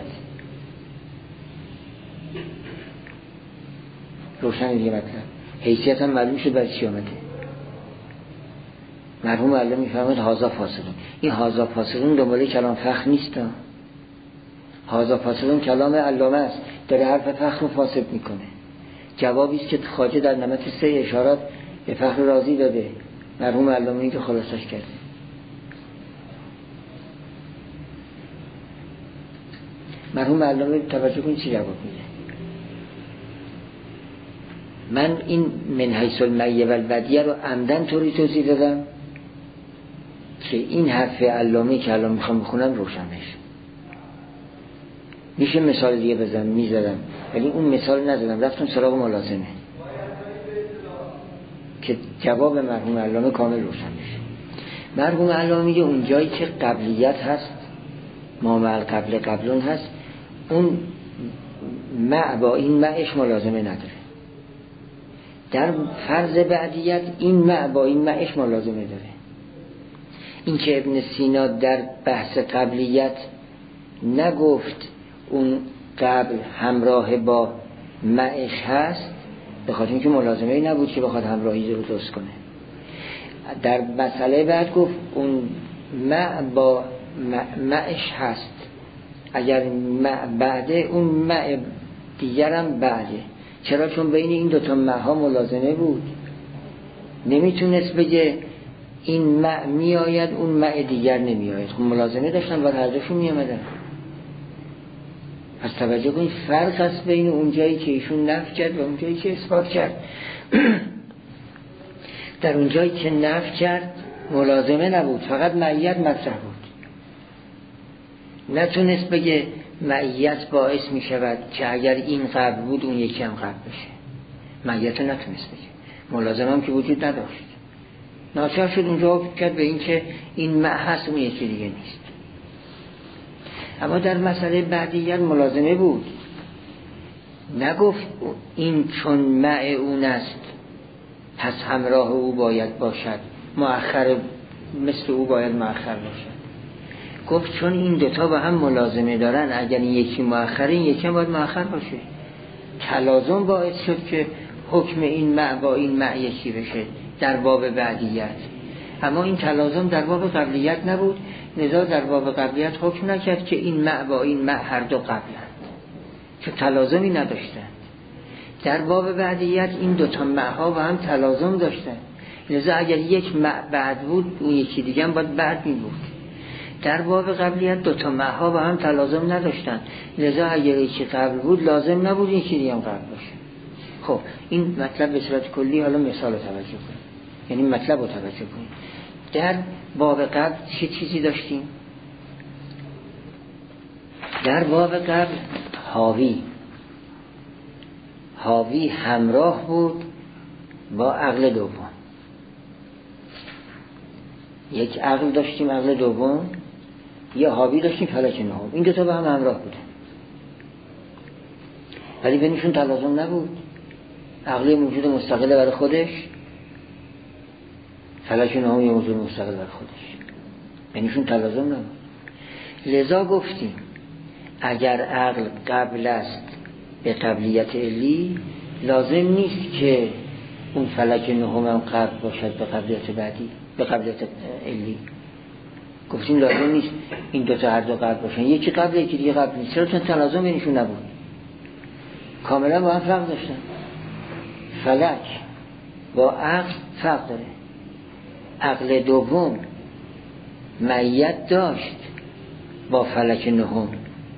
روشن دیگه مطلب. حیثیت هم معلوم شد برای چی آمده. مرحوم علامه میفرماید هازا فاصلون. این هازا فاصلون دنباله کلام فخر نیست. هذا فاسدون کلام علامه است، داره حرف فخر رو فاسد میکنه. جوابی است که خواجه در نمط 3 اشارات به فخر رازی داده، مرحوم علامه این که خلاصش کرده. مرحوم علامه توجه کنید چی جواب میده. من این من حیث المعیه و البدیه رو عمدن طوری توضیح دادم که این حرف علامه که الان میخوام بخونم روشن بشه. میشه مثال دیگه بزنم میزدم، ولی اون مثال نزدم، رفتم سراغ ملازمه که جواب مرحوم علامه کامل روشن بشه. مرحوم علامه میگه اون جایی که قبلیت هست، ما مع قبل قبلون هست، اون مع با این معش ملازمه نداره. در فرض بعدیت این مع با این معش ملازمه داره. این که ابن سینا در بحث قبلیت نگفت اون قبل همراه با معش هست، به خاطر اینکه ملازمه نبود که بخواد همراهی رو درست کنه. در مسئله بعد گفت اون مع با معش هست، اگر مع بعده اون مع دیگرم بعده. چرا؟ چون بین این دوتا معها ملازمه بود، نمیتونست بگه این مع می آید اون مع دیگر نمی آید. خب ملازمه داشتن و هر دوشون می آمدن. پس توجه کنید فرق است بین اون جایی که ایشون نفی کرد و اون جایی که اثبات کرد. در اون جایی که نفی کرد ملازمه نبود، فقط معیت مطرح بود. نتونست بگه معیت باعث می شود که اگر این قبل بود اون یکی هم قبل بشه. معیت نتونست بگه، ملازمه هم که وجود نداشت. ناچار شد اونجا کرد به این که این مع هست اون یکی دیگه نیست. اما در مسئله بعدیت ملازمه بود، نگفت این چون مع اون است پس همراه او باید باشد، مؤخر مثل او باید مؤخر باشد. گفت چون این دوتا با هم ملازمه دارن، اگر این یکی مؤخره این یکی هم باید مؤخر باشه. تلازم باعث شد که حکم این مع با این مع یکی بشه در باب بعدیت. اما این تلازم در باب قبلیت نبود، لذا در باب قبلیت حکم نکرد که این مع با این مع هر دو قبلند، چون تلازمی نداشتند. در باب بعدیت این دوتا معها با هم تلازم داشتند، لذا اگر یک مع بعد بود اون یکی دیگه هم باید بعد می بود. در باب قبلیت دوتا معها با هم تلازم نداشتند، لذا اگر یکی قبل بود لازم نبود یکی دیگه هم قبل باشه. خب این مطلب به صورت کلی، حالا مثال رو توجه کنید، یعنی مطلب رو توجه کنید. در باب قبل چه چیزی داشتیم؟ در باب قبل حاوی همراه بود با عقل دوم. یک عقل داشتیم، عقل دوم، یا حاوی داشتیم فلک نهم. این دوتا با هم همراه بودن ولی بینشون تلازم نبود. عقل موجود مستقل برای خودش، فلک نهم یه موجود مستقل برای خودش، بینشون تلازم نبود. لذا گفتیم اگر عقل قبل است به قبلیت علی، لازم نیست که اون فلک نهم هم قبل باشد به قبلیت بعدی، به قبلیت علی. گفتیم لازم نیست این دوتا هر دو قبل باشن، یکی قبل یکی دیگه قبل نیست. چرا؟ چون تلازم بینشون نبود، کاملا با هم فرق داشتن. فلک با عقل فرق داره. عقل دوم معیت داشت با فلک نهم،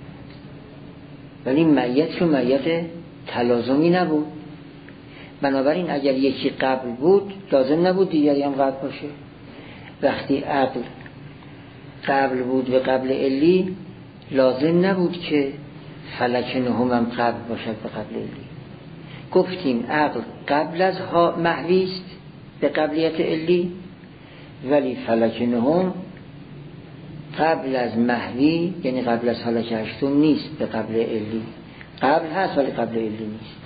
ولی معیت چون معیت تلازمی نبود. بنابراین اگر یکی قبل بود لازم نبود دیگری هم قبل باشه. وقتی عقل قبل بود به قبل علی، لازم نبود که فلک نهم هم قبل باشد به قبل علی. گفتیم عقل قبل از محوی است به قبلیت علی، ولی فلک نهم قبل از محوی، یعنی قبل از فلک هشتم نیست به قبل علی. قبل هست ولی قبل علی نیست.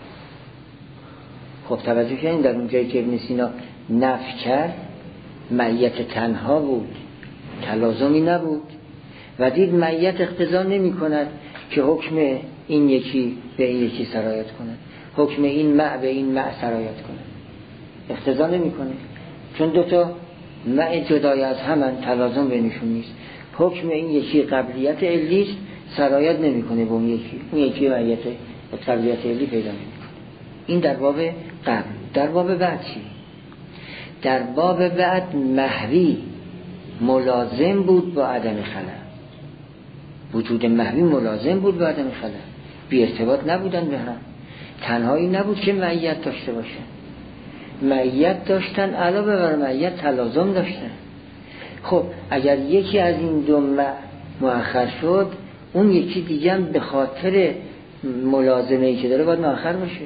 خب توجه کنید در اون جایی که ابن سینا نفی کرد معیت تنها بود، تلازمی نبود، و دید معیت اقتضا نمی کند که حکم این یکی به این یکی سرایت کند، حکم این مع به این مع سرایت کند، اقتضا نمی کنه، چون دوتا مع جدای از همان، تلازم بینشون نیست. حکم این یکی قبلیت علیست، سرایت نمیکنه به اون یکی معیت قبلیت علی پیدا نمیکنه. این در باب قبل. در باب بعد چی؟ در باب بعد محوی ملازم بود با عدم خلا. وجود محوی ملازم بود با عدم خلا، بی ارتباط نبودن به هم. تنهایی نبود که معیت داشته باشن، معیت داشتن، علاوه بر معیت تلازم داشتن. خب اگر یکی از این دو مؤخر شد، اون یکی دیگه هم به خاطر ملازمه‌ای که داره باید مؤخر باشه.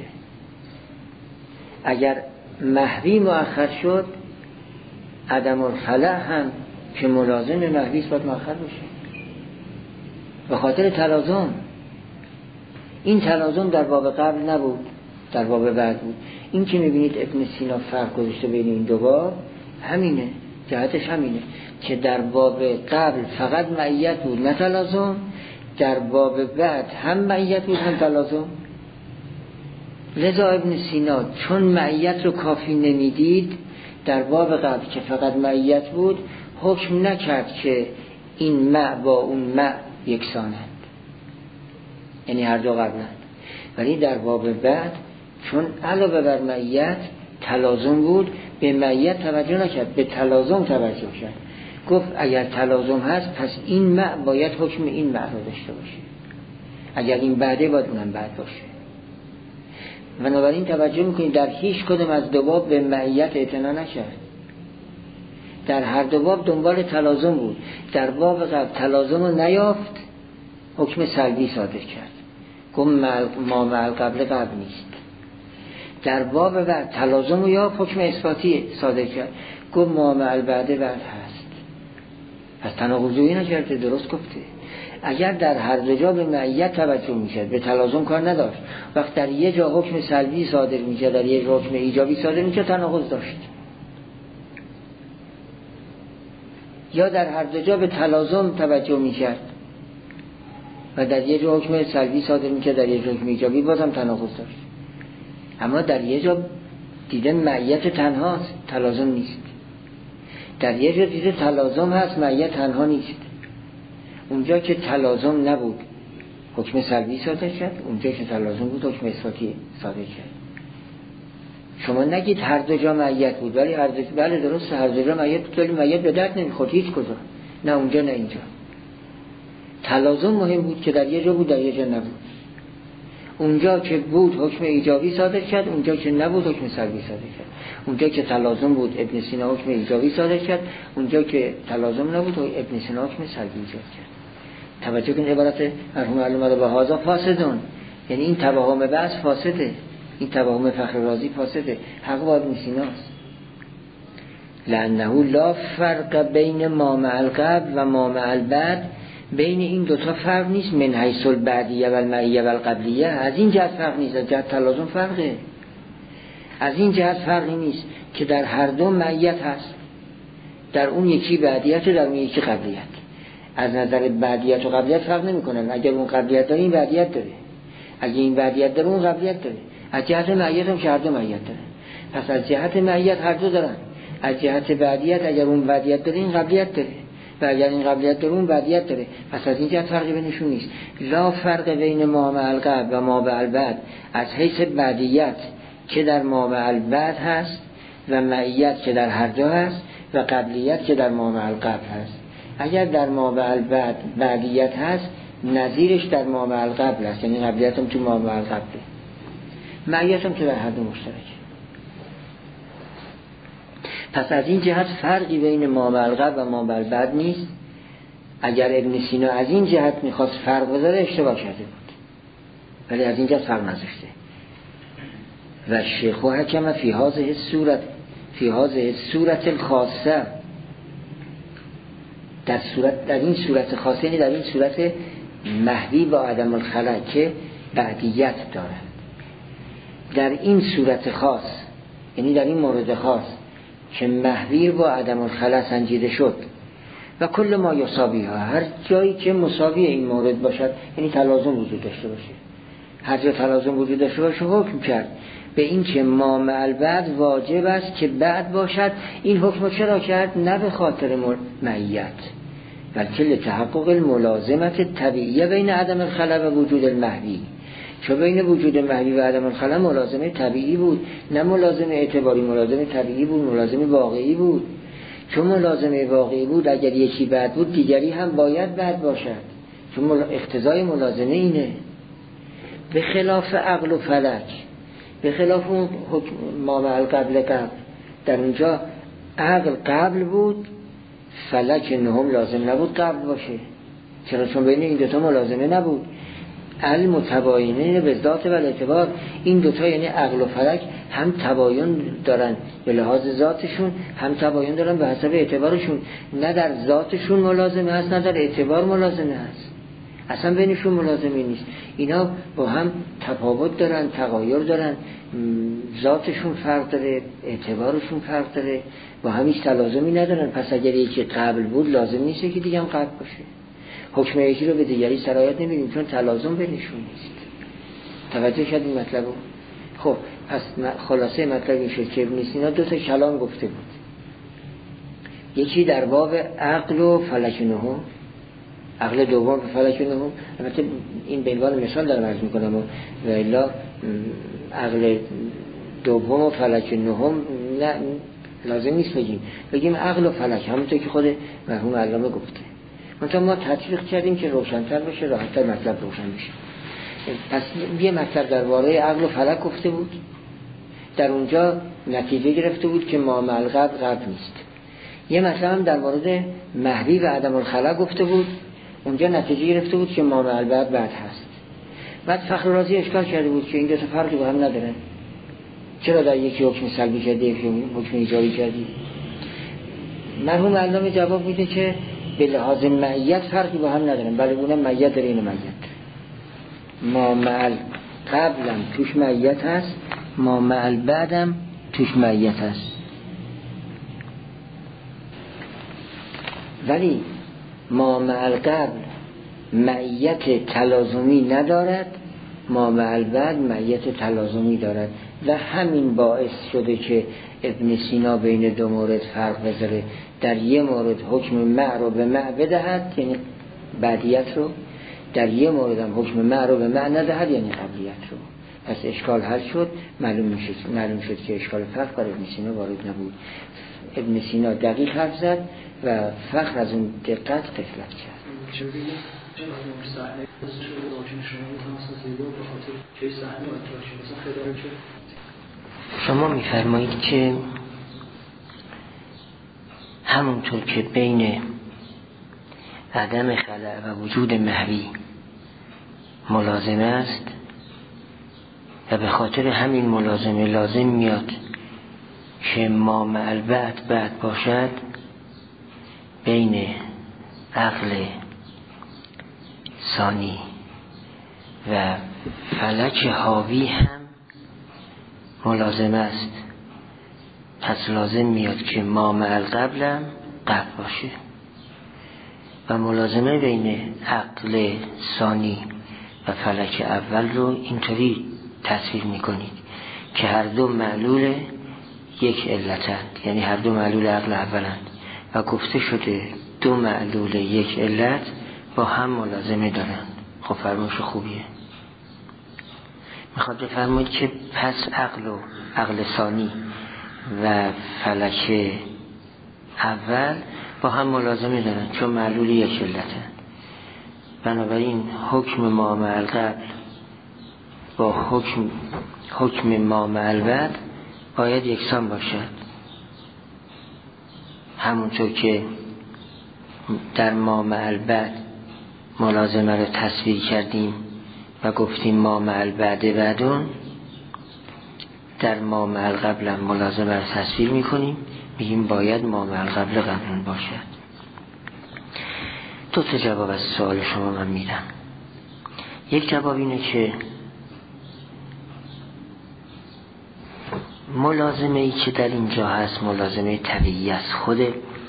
اگر محوی مؤخر شد، عدم الخلع هم که ملازم محوی است باید مؤخر باشه به خاطر تلازم. این تلازم در باب قبل نبود، در باب بعد بود. این که میبینید ابن سینا فرق گذاشته بین این دو باب همینه، جهتش همینه که در باب قبل فقط معیت بود نه تلازم، در باب بعد هم معیت بود هم تلازم. لذا ابن سینا چون معیت رو کافی نمیدید، در باب قبل که فقط معیت بود حکم نکرد که این مع با اون مع یکسانند، یعنی هر دو قبلند. ولی در باب بعد چون علاوه بر معیت تلازم بود، به معیت توجه نکرد، به تلازم توجه کرد. گفت اگر تلازم هست پس این مع باید حکم این مع رو داشته باشه، اگر این بعده باید اونم بعد باشه. بنابراین توجه میکنید در هیچ کدوم از دو باب به معیت اعتنا نکرد، در هر دو باب دنبال تلازم بود. در باب قبل تلازم رو نیافت، حکم سلبی صادر کرد، گفت ما مع قبل قبل نیست. در باب بعد تلازم رو یافت، حکم اثباتی صادر کرد، گفت ما مع بعد بعد هست. پس تناقضی نکرده، درست گفته. اگر در هر دو جا به معیت توجه میشد، به تلازم کار نداشت. وقت در یه جا حکم سلبی صادر میشد، در یه جا حکم ایجابی صادر میشد، تناقض داشت. یا در هر دو جا به تلازم توجه میکرد و در یه جا حکم سلبی صادر میکرد، در یه جا حکم ایجابی، بازم تناقض داشت. اما در یه جا دیده معیت تنهاست، تلازم نیست. در یه جا دیده تلازم هست، معیت تنها نیست. اونجا که تلازم نبود حکم سلبی صادر کرد، اونجا که تلازم بود حکم اثباتی صادر کرد. شما نگید هر دو جا معیت بود، ولی بله درسته هر دو جا معیت بود، ولی معیت به درد نمیخورد هیچ کجا، نه اونجا نه اینجا. تلازم مهم بود که در یه جا بود در یه جا نبود. اونجا که بود حکم ایجابی صادر کرد، اونجا که نبود حکم سلبی صادر کرد. اونجا که تلازم بود ابن سینا حکم ایجابی صادر کرد، اونجا که تلازم نبود ابن سینا حکم سلبی ایجاد کرد. توجه کنید عبارت مرحوم علامه به هذا فاسدون، یعنی این توهم بحث فاسده، این توهم فخر رازی فاسده، حق با ابن سیناست. لانه لا فرق بین ما مع القبل و ما مع البعد، بین این دوتا فرق نیست. من حیث البعدیه و المعیه و القبلیه، از این جهت فرق نیست، از جهت تلازم فرقه. از این جهت فرقی نیست که در هر دو معیت هست، در اون یکی بعدیت و در اون یکی قبلیت. از نظر بعدیت و قبلیت فرق نمی کنن. اگر اون قبلیت داره این بعدیت داره، اگر این بعدیت داره اون قبلیت داره. از جهت معیت هم که هر دو معیت داره. پس از جهت معیت هر دو دارن. از جهت بعدیت اگر اون بعدیت داره این قبلیت داره، و اگر این قبلیت داره اون بعدیت داره. پس از این جهت فرقی بینشون نیست. لا فرق بین ما مع القبل و ما مع البعد، از حیث بعدیت که در ما مع البعد هست و معیت که در هر دو هست و قبلیت که در ما مع القبل هست. اگر در ما مع البعد بعدیت هست، نظیرش در ما مع القبل هست، یعنی قبلیت هم تو ما مع القبل، معیت هم که در هر دو مشترک. پس از این جهت فرقی بین ما مع القبل و ما مع البعد نیست. اگر ابن سینا از این جهت میخواست فرق بذاره اشتباه کرده بود، ولی از این جهت فرق نذاشته. و شیخ و حکم فی هذه الصورت الخاصه، در این صورت خاصه، یعنی در این صورت محوی با عدم الخلع که بعدیت دارد، در این صورت خاص، یعنی در این مورد خاص که محوی با عدم الخلع سنجیده شد و کل ما یساوی ها، هر جایی که مساوی این مورد باشد، یعنی تلازم وجود داشته باشه، هر جا تلازم وجود داشته باشه حکم کرد به این که ما مع البعد واجب است که بعد باشد. این حکم چرا کرد؟ نه به خاطر معیت، بلکه لتحقق الملازمت طبیعیه بین عدم الخلا و وجود المحوی. چون بین وجود محوی و عدم الخلا ملازمه طبیعی بود، نه ملازمه اعتباری، ملازمه طبیعی بود، ملازمه واقعی بود. چون ملازمه واقعی بود اگر یکی بد بود دیگری هم باید بد باشد، چون اقتضای ملازمه اینه. به خلاف عقل و فلک، به خلاف اون ما مع القبل قبل، در اونجا عقل قبل بود، فلک نهم لازم نبود قبل باشه. چرا؟ چون بین این دوتا ملازمه نبود. المتباینه به ذات و اعتبار، این دوتا یعنی عقل و فلک هم تباین دارن به لحاظ ذاتشون، هم تباین دارن به حسب اعتبارشون. نه در ذاتشون ملازمه هست، نه در اعتبار ملازمه هست، اصلا بینشون ملازمه نیست. اینا با هم تفاوت دارن، تغایر دارن، ذاتشون فرق داره، اعتبارشون فرق داره، با هم هیچ تلازمی ندارن. پس اگر یکی قبل بود لازم نیست که دیگه هم قبل باشه. حکم یکی رو به دیگری سرایت نمیدیم چون تلازم بینشون نیست. توجه کردین مطلبو؟ خب پس خلاصه مطلب این شد که ابن سینا دو تا کلام گفته بود، یکی در باب عقل و فلک نهم، عقل دوم به فلک نهم. البته این به عنوان مثال دارم عرض میکنم و الا عقل دوم و فلک نهم نه لازم نیست بگیم عقل و فلک، همونطور که خود مرحوم علامه گفته. مثلا ما تطبیق کردیم که روشن‌تر بشه، راحت‌تر مطلب روشن بشه. پس یه مطلب درباره عقل و فلک گفته بود، در اونجا نتیجه گرفته بود که ما مع القبل قبل نیست. یه مطلب هم در مورد محوی و عدم الخلا گفته بود، اونجا نتیجه گرفته بود که ما مع البعد بعد هست. بعد فخر رازی اشکال کرده بود که این دو تا فرقی با هم ندارن، چرا در یکی حکم سلبی کردی یکی حکم ایجابی کردی؟ مرحوم علامه جواب میده که به لحاظ معیت فرقی با هم ندارن، بله اونم معیت داره اینو معیت داره. ما مع قبلم توش معیت هست، ما مع بعدم توش معیت هست، ولی ما مع قبل معیت تلازمی ندارد، ما مع بعد معیت تلازمی دارد و همین باعث شده که ابن سینا بین دو مورد فرق بذاره. در یه مورد حکم مع رو به مع بدهد یعنی بعدیت رو، در یه مورد هم حکم مع رو به مع ندهد یعنی قبلیت رو. پس اشکال حل شد، معلوم شد که اشکال فرق بر ابن سینا وارد نبود. ابن سینا دقیق حرف زد و فخر از اون دقت غفلت کرد. شما میفرمایید که همونطور که بین عدم خلأ و وجود محوی ملازمه است و به خاطر همین ملازمه لازم میاد که ما مع البعد بعد باشد، بین عقل ثانی و فلک حاوی هم ملازمه است. پس لازم میاد که ما مع القبل هم قبل باشه و ملازمه بین عقل ثانی و فلک اول رو اینطوری تصویر میکنید که هر دو معلول یک علتند، یعنی هر دو معلول عقل اولند و گفته شده دو معلول یک علت با هم ملازمه دارند. خب فرمایش خوبیه. میخواد بفرمایید که پس عقل ثانی و فلک اول با هم ملازمه دارند چون معلول یک علتند. بنابراین حکم ما مع القبل با حکم ما مع البعد باید یکسان باشد. همونطور که در ما مع البعد ملازمه رو تصویر کردیم و گفتیم ما مع البعد بعدون، در ما مع القبل هم ملازمه رو تصویر میکنیم، میگیم باید ما مع القبل قبلون باشد. دو تا جواب از سوال شما من میدم. یک جواب اینه که ملازمه ای که در اینجا هست ملازمه طبیعی است. خود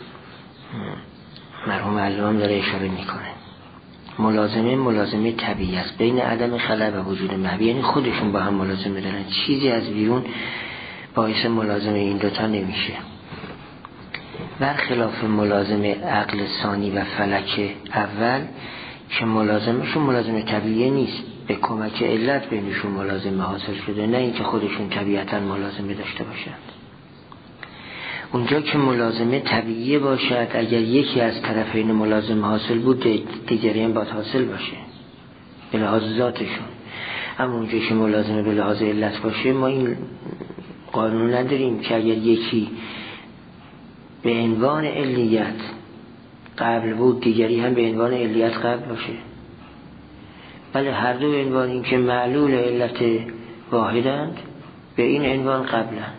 مرحوم علامه داره اشاره میکنه ملازمه طبیعی است بین عدم خلأ و وجود محوی، یعنی خودشون با هم ملازمه دارن، چیزی از بیرون باعث ملازمه این دوتا نمیشه. برخلاف ملازمه عقل ثانی و فلک اول که ملازمشون ملازمه طبیعی نیست، به کمک علت بینشون ملازمه حاصل شده، نه اینکه خودشون طبیعتا ملازمه داشته باشند. اونجا که ملازمه طبیعی باشد، اگر یکی از طرفین ملازمه حاصل بود دیگری هم باید حاصل باشه به لحاظ ذاتشون. اما اونجا که ملازمه به لحاظ علت باشه، ما این قانون نداریم که اگر یکی به عنوان علیت قبل بود دیگری هم به عنوان علیت قبل باشه، بله هر دو به عنوان این که معلول علت واحدند به این عنوان قبلند.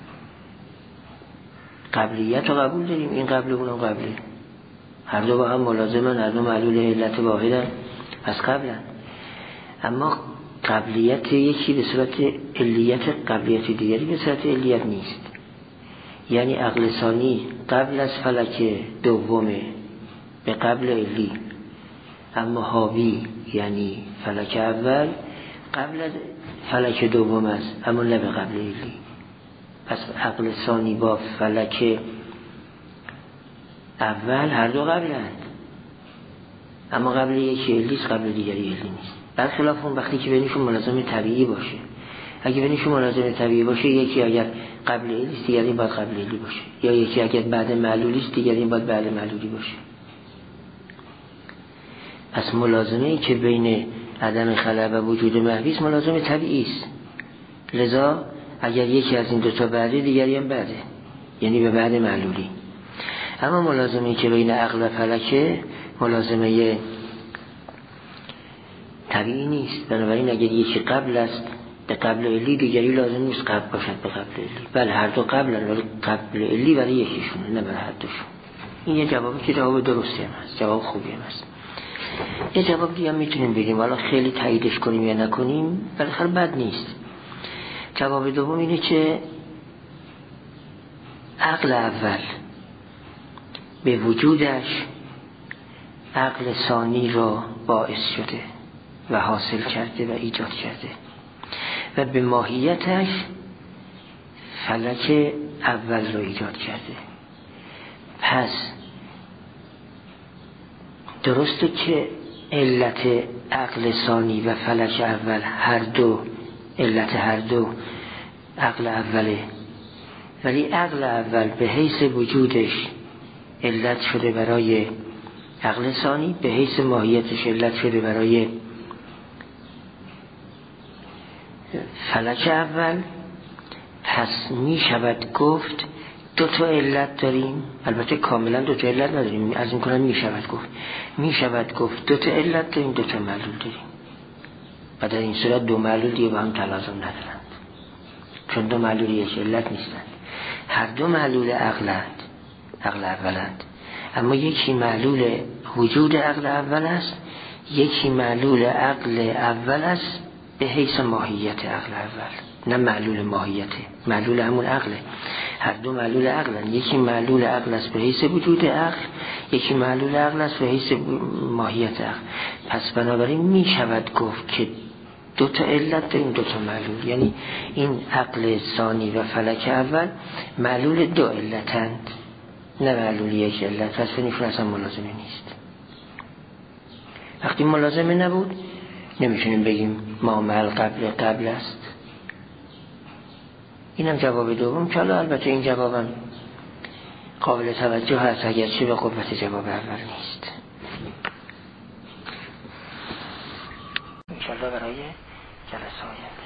قبلیت رو قبول داریم، این قبل اونم قبله، هر دو با هم ملازمن، هر دو معلول علت واحدند پس قبلند. اما قبلیت یکی به صورت علیت، قبلیت دیگری به صورت علیت نیست. یعنی عقل ثانی قبل از فلک دومه به قبل علی، اما حاوی یعنی فلک اول قبل از فلک دوم است اما نه به قبل علی. پس عقل ثانی با فلک اول هر دو قبلند، اما قبل یکی علی است قبل دیگری علی نیست. برخلاف اون وقتی که بینشون ملازمه طبیعی باشه، اگه بینشون ملازمه طبیعی باشه، یکی اگر قبل علی است دیگری باید قبل علی باشه، یا یکی اگر بعد معلولی است دیگری باید بعد معلولی باشه. پس ملازمه ای که بین عدم خلأ و وجود محوی است ملازمه طبیعی است. لذا اگر یکی از این دو تا بعده دیگری هم بعده، یعنی به بعد معلولی. اما ملازمه ای که بین عقل و فلکه ملازمه طبیعی نیست. بنابراین اگر یکی قبل است به قبل علی، دیگری لازم نیست قبل باشد به قبل علی. بله هر دو قبلن، ولی قبل علی برای یکیشونه نه برای هر دوشون. این یه جوابی که جواب درستی هم هست، جواب خوبی هم هست. یه جواب دیگه هم میتونیم بگیم، حالا خیلی تاییدش کنیم یا نکنیم بالاخره بد نیست. جواب دوم اینه که عقل اول به وجودش عقل ثانی را باعث شده و حاصل کرده و ایجاد کرده و به ماهیتش فلک اول را ایجاد کرده. پس درسته که علت عقل ثانی و فلک اول هر دو علت هر دو عقل اوله، ولی عقل اول به حیث وجودش علت شده برای عقل ثانی، به حیث ماهیتش علت شده برای فلک اول. پس می شود گفت دو تا علت داریم، البته کاملا دو تا علت نداریم، از این کنم می شود گفت دو تا علت داریم، دو تا معلول داریم. و در این صورت دو معلول دیگه با هم تلازم ندارند، چون دو معلول یک علت نیستند. هر دو معلول عقل اولند، اما یکی معلول وجود عقل اول است، یکی معلول عقل اول است به حیث ماهیت عقل اول، نه معلول ماهیته، معلول همون عقله. هر دو معلول عقلن، یکی معلول عقل است به حیث وجود عقل، یکی معلول عقل است به حیث ماهیت عقل. پس بنابراین می شود گفت که دو تا علت داریم، دو تا معلول. یعنی این عقل ثانی و فلک اول معلول دو علتند، نه معلول یک علت. پس بینشون اصلا ملازمه نیست. وقتی ملازمه نبود نمیشونیم بگیم ما مع قبل است. اینم جواب دوم، که البته این جوابم قابل توجه هست اگرچه به قوت جواب اول نیست. انشاءالله برای جلسه آینده